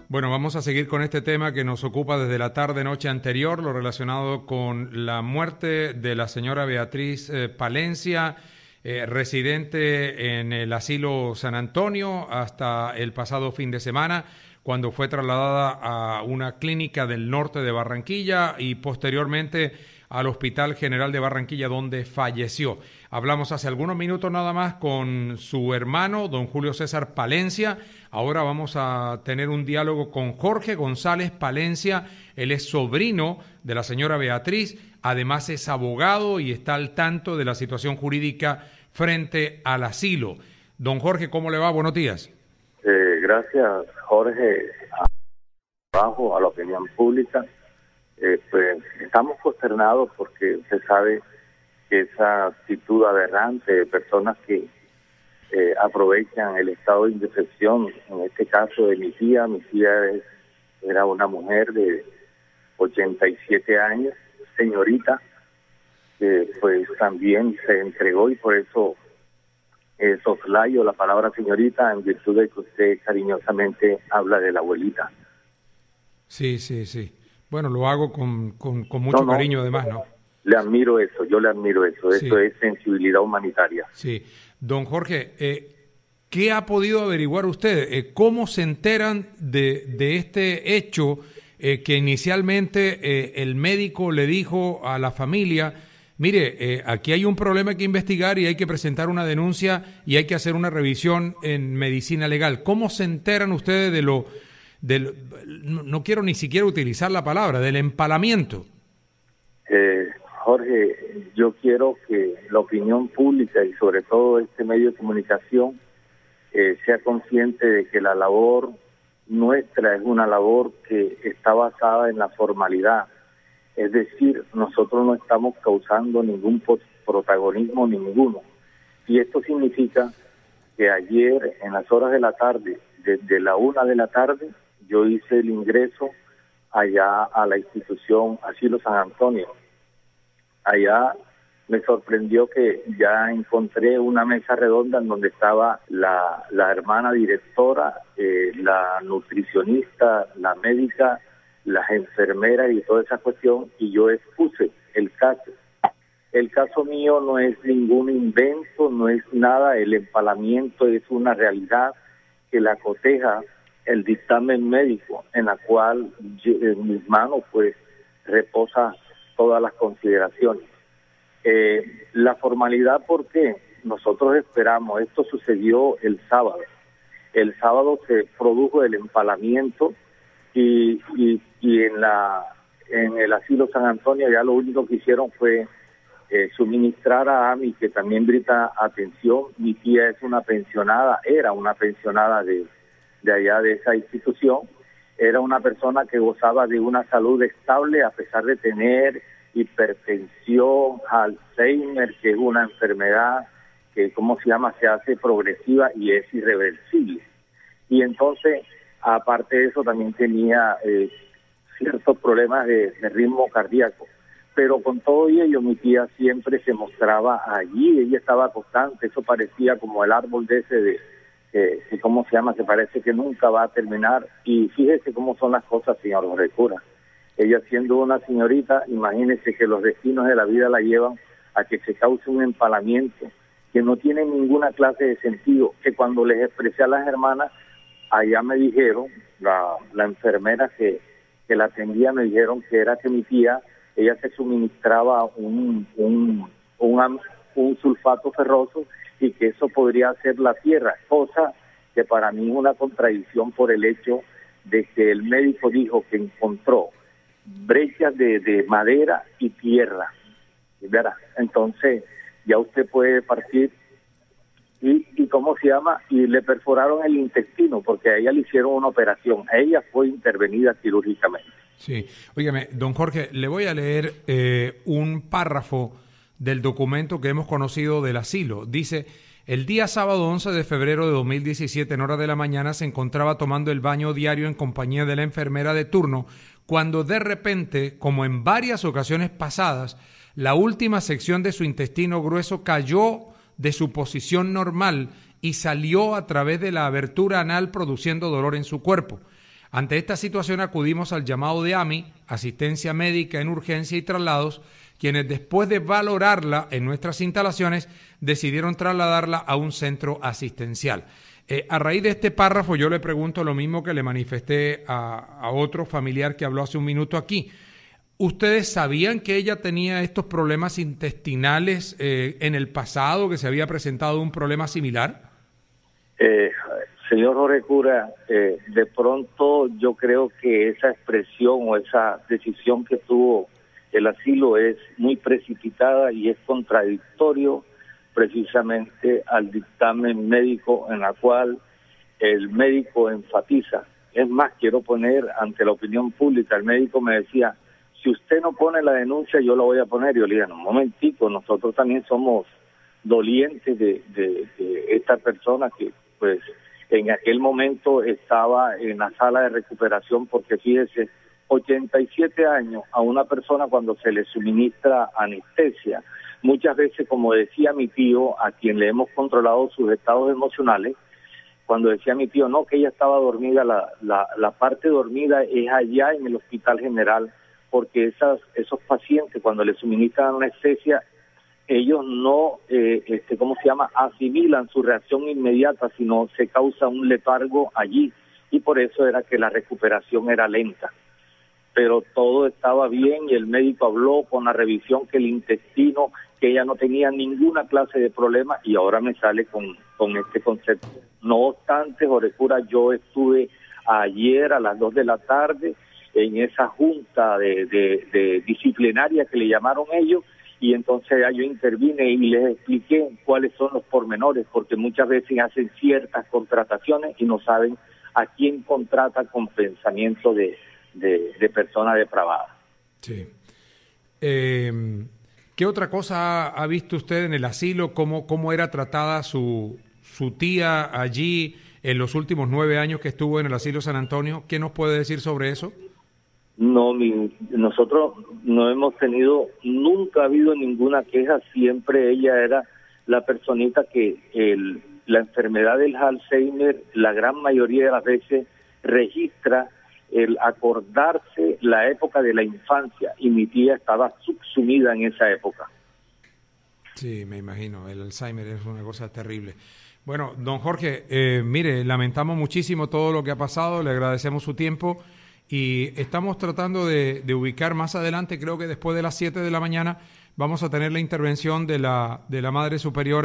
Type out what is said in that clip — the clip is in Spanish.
Bueno, vamos a seguir con este tema que nos ocupa desde la tarde-noche anterior, lo relacionado con la muerte de la señora Beatriz Palencia, residente en el asilo San Antonio hasta el pasado fin de semana, cuando fue trasladada a una clínica del norte de Barranquilla y posteriormente al Hospital General de Barranquilla, donde falleció. Hablamos hace algunos minutos nada más con su hermano, don Julio César Palencia. Ahora vamos a tener un diálogo con Jorge González Palencia. Él es sobrino de la señora Beatriz, además es abogado y está al tanto de la situación jurídica frente al asilo. Don Jorge, ¿cómo le va? Buenos días. Gracias, Jorge, a la opinión pública. Pues estamos consternados porque usted sabe que esa actitud aberrante de personas que aprovechan el estado de indefensión, en este caso de mi tía era una mujer de 87 años, señorita, que pues también se entregó y por eso soslayo la palabra señorita en virtud de que usted cariñosamente habla de la abuelita. Sí. Bueno, lo hago con mucho cariño además, ¿no? Le admiro eso, yo le admiro eso. Sí. Eso es sensibilidad humanitaria. Sí. Don Jorge, ¿qué ha podido averiguar usted? ¿Cómo se enteran de este hecho que inicialmente el médico le dijo a la familia, mire, aquí hay un problema que investigar y hay que presentar una denuncia y hay que hacer una revisión en medicina legal? ¿Cómo se enteran ustedes no quiero ni siquiera utilizar la palabra, del empalamiento? Jorge, yo quiero que la opinión pública y sobre todo este medio de comunicación sea consciente de que la labor nuestra es una labor que está basada en la formalidad. Es decir, nosotros no estamos causando ningún protagonismo ninguno. Y esto significa que ayer, en las horas de la tarde, desde la 1 de la tarde, yo hice el ingreso allá a la institución Asilo San Antonio. Allá me sorprendió que ya encontré una mesa redonda en donde estaba la hermana directora, la nutricionista, la médica, las enfermeras y toda esa cuestión, y yo expuse el caso. El caso mío no es ningún invento, no es nada, el empalamiento es una realidad que la coteja el dictamen médico, en la cual en mis manos pues reposa todas las consideraciones. La formalidad, porque nosotros esperamos, esto sucedió el sábado se produjo el empalamiento y en el asilo San Antonio ya lo único que hicieron fue suministrar a AMI, que también brinda atención. Mi tía es una pensionada, era una pensionada de allá de esa institución, era una persona que gozaba de una salud estable a pesar de tener hipertensión, Alzheimer, que es una enfermedad que, se hace progresiva y es irreversible. Y entonces, aparte de eso, también tenía ciertos problemas de ritmo cardíaco. Pero con todo ello, mi tía siempre se mostraba allí, ella estaba constante, eso parecía como el árbol de ese que parece que nunca va a terminar. Y fíjese cómo son las cosas, señor Jorge Cura. Ella siendo una señorita, imagínese que los destinos de la vida la llevan a que se cause un empalamiento que no tiene ninguna clase de sentido, que cuando les expresé a las hermanas, allá me dijeron, la enfermera que la atendía, me dijeron que era que mi tía, ella se suministraba un sulfato ferroso y que eso podría ser la tierra, cosa que para mí es una contradicción por el hecho de que el médico dijo que encontró brechas de madera y tierra, ¿verdad? Entonces ya usted puede partir y le perforaron el intestino porque a ella le hicieron una operación, a ella fue intervenida quirúrgicamente. Sí, óigame, don Jorge, le voy a leer un párrafo del documento que hemos conocido del asilo. Dice: el día sábado 11 de febrero de 2017, en horas de la mañana, se encontraba tomando el baño diario en compañía de la enfermera de turno, cuando de repente, como en varias ocasiones pasadas, la última sección de su intestino grueso cayó de su posición normal y salió a través de la abertura anal, produciendo dolor en su cuerpo. Ante esta situación acudimos al llamado de AMI, Asistencia Médica en Urgencia y Traslados, quienes después de valorarla en nuestras instalaciones decidieron trasladarla a un centro asistencial. A raíz de este párrafo yo le pregunto lo mismo que le manifesté a otro familiar que habló hace un minuto aquí. ¿Ustedes sabían que ella tenía estos problemas intestinales en el pasado, que se había presentado un problema similar? Señor Jorge Cura, de pronto yo creo que esa expresión o esa decisión que tuvo el asilo es muy precipitada y es contradictorio precisamente al dictamen médico en la cual el médico enfatiza. Es más, quiero poner ante la opinión pública, el médico me decía, si usted no pone la denuncia, yo la voy a poner. Y yo le dije, no, un momentico, nosotros también somos dolientes de esta persona que pues en aquel momento estaba en la sala de recuperación, porque fíjese, 87 años a una persona cuando se le suministra anestesia, muchas veces, como decía mi tío, a quien le hemos controlado sus estados emocionales, cuando decía mi tío, no, que ella estaba dormida, la parte dormida es allá en el Hospital General, porque esos pacientes cuando le suministran anestesia, ellos no, asimilan su reacción inmediata, sino se causa un letargo allí, y por eso era que la recuperación era lenta. Pero todo estaba bien y el médico habló con la revisión que el intestino, que ella no tenía ninguna clase de problema, y ahora me sale con este concepto. No obstante, Jorge Cura, yo estuve ayer a las 2 de la tarde en esa junta de disciplinaria que le llamaron ellos, y entonces ya yo intervine y les expliqué cuáles son los pormenores, porque muchas veces hacen ciertas contrataciones y no saben a quién contrata con pensamiento de persona depravada. Sí. ¿Qué otra cosa ha visto usted en el asilo? ¿Cómo era tratada su tía allí en los últimos 9 años que estuvo en el asilo San Antonio? ¿Qué nos puede decir sobre eso? No, nosotros no hemos tenido, nunca ha habido ninguna queja, siempre ella era la personita que la enfermedad del Alzheimer, la gran mayoría de las veces registra el acordarse la época de la infancia, y mi tía estaba subsumida en esa época. Sí, me imagino, el Alzheimer es una cosa terrible. Bueno, don Jorge, mire, lamentamos muchísimo todo lo que ha pasado, le agradecemos su tiempo y estamos tratando de ubicar más adelante, creo que después de las 7 de la mañana, vamos a tener la intervención de la Madre Superiora